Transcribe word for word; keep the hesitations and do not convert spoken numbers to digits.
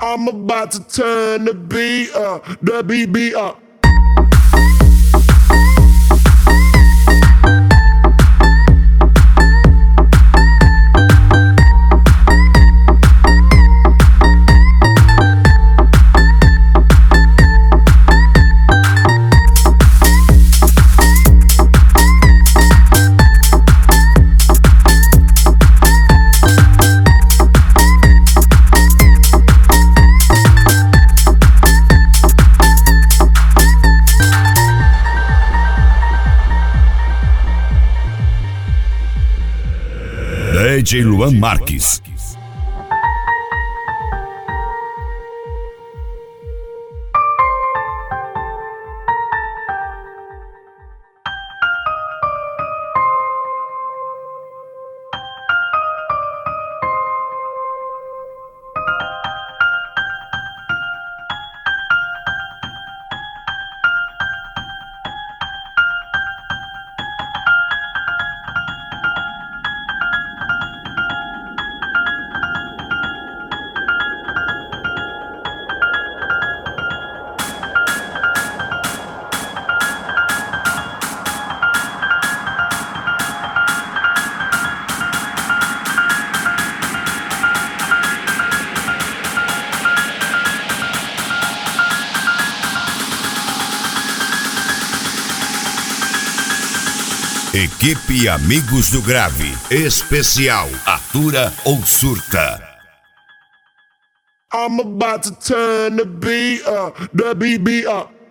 I'm about to turn the beat up, the beat beat up. D J Luan Marques. Equipe Amigos do Grave. Especial Atura ou Surta. I'm about to turn the beat up, the beat beat up.